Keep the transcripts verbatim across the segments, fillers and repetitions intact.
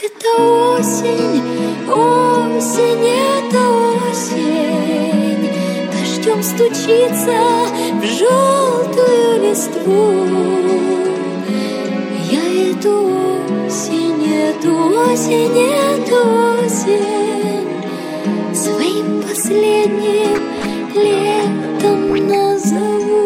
это осень, осень, это осень. Дождем стучится в желтую листву. Я эту осень, эту осень, эту осень своим последним летом назову.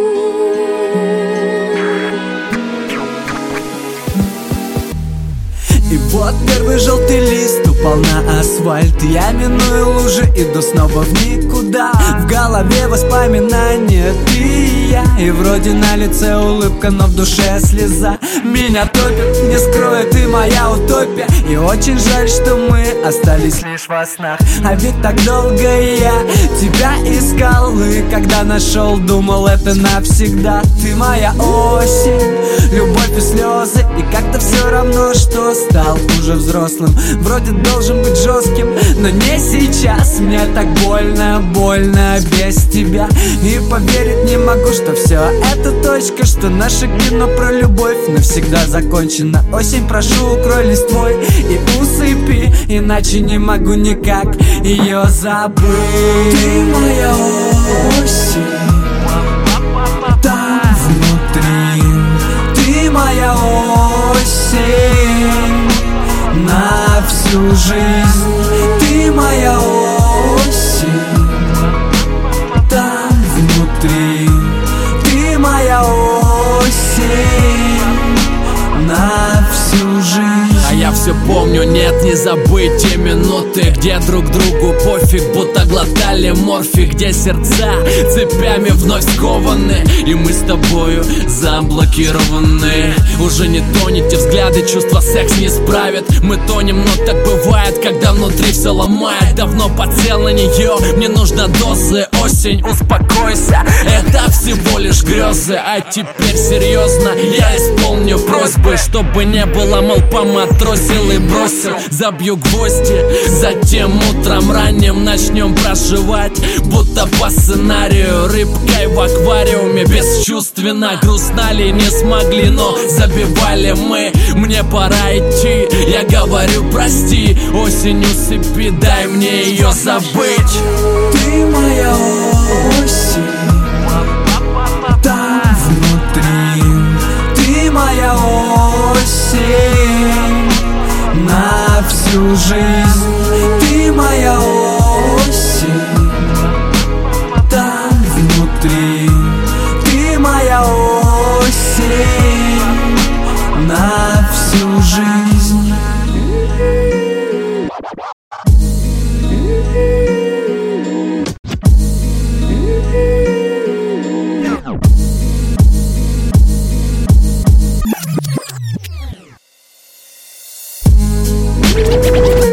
И вот первый желтый лист упал на асфальт. Я миную лужи, иду снова в никуда. В голове воспоминания, ты и я. И вроде на лице улыбка, но в душе слеза. Меня топит, не скрою, ты моя утопия. И очень жаль, что мы остались лишь во снах. А ведь так долго я тебя искал. И когда нашел, думал, это навсегда. Ты моя осень, любовь и слезы. И как-то все равно, что стал уже взрослым. Вроде должен быть жестким, но не сейчас. Мне так больно, больно без тебя. И поверить не могу, что все это точка, что наше кино про любовь навсегда закончено. Осень, прошу, укрой листвой и усыпи, иначе не могу никак ее забыть. Ты моя осень, там внутри. Ты моя осень на всю жизнь. Ты моя осень, там внутри. Ты моя осень на всю жизнь. А я все помню, нет, не забыть те минуты, где друг другу пофиг, будто глотали морфий, где сердца цепями вновь скованы, и мы с тобою заблокированы. Уже не тонете, взгляды, чувства, секс не справят. Мы тонем, но так бывает, когда внутри все ломает. Давно подсел на нее, мне нужна дозы. Осень, успокойся, это всего лишь грезы. А теперь серьезно, я исполню просьбы, чтобы не было, мол, поматросил и бросил. Забью гвозди, затем утром ранним начнем проживать, будто по сценарию. Рыбкой в аквариуме, бесчувственно. Грустали, не смогли, но забивали мы. Мне пора идти, я говорю прости. Осень, усыпи, дай мне ее забыть. Ты моя осень, там внутри. Ты моя осень на всю жизнь. Ты моя осень, там внутри. Ты моя осень на всю жизнь. We'll be right back.